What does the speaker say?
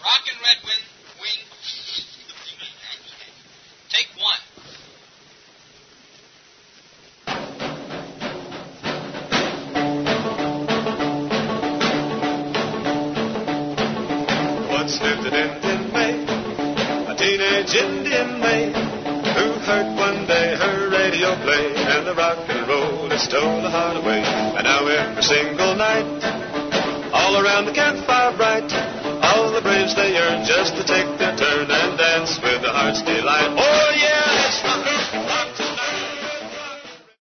Rockin' Red Wing. Take one. Once lived an Indian maid, a teenage Indian maid, who heard one day her radio play, and the rock and roll it stole her heart away. And now every single night, all around the campfire bright, all the braves they yearn just to take their turn and dance with the heart's delight. Oh,